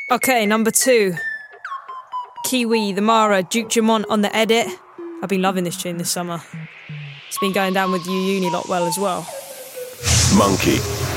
Okay, number 2. Kiwi, The Mara, Duke Jamont on the edit. I've been loving this tune this summer. It's been going down with You Uni lot well as well. Monkey.